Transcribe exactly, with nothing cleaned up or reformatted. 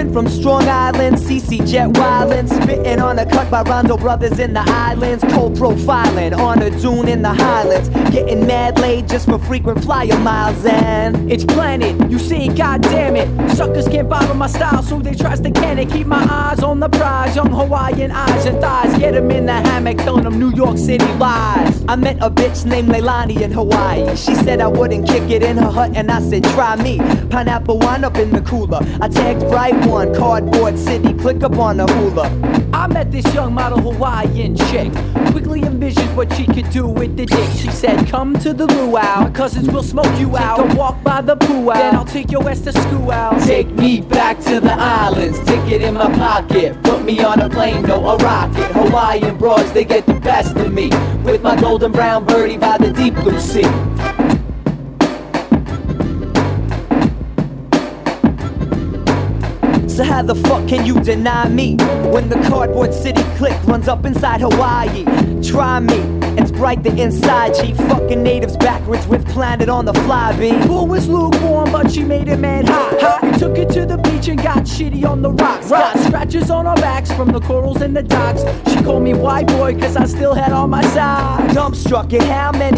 I'm from Strong Island, C C Jet Wildin', spittin' on a cut by Rondo Brothers in the islands, cold profiling on a dune in the Highlands, getting mad laid just for frequent flyer miles. And it's Planet, you see, goddamn it, suckers can't bother my style, so they tries to can it. Keep my eyes on the prize, young Hawaiian eyes and thighs, get them in the hammock, telling them New York City lies. I met a bitch named Leilani in Hawaii. She said I wouldn't kick it in her hut, and I said try me. Pineapple wine up in the cooler. I tagged Bright One, Cardboard City, click up on the hula. I met this young model Hawaiian chick, quickly envisioned what she could do with the dick. She said, come to the luau, my cousins will smoke you out. Take a walk by the pool, then I'll take your ass to school out. Take me back to the islands, ticket in my pocket, put me on a plane, no a rocket. Hawaiian broads, they get the best of me, with my golden brown birdie by the deep blue sea. So how the fuck can you deny me when the Cardboard City clique runs up inside Hawaii? Try me, it's bright the inside, G. Fucking natives backwards with Planet on the fly, B. Pool was lukewarm, but she made it man hot. hot. We took it to the beach and got shitty on the rocks. Got scratches on our backs from the corals and the docks. She called me white boy cause I still had on my side. Dumbstruck at how many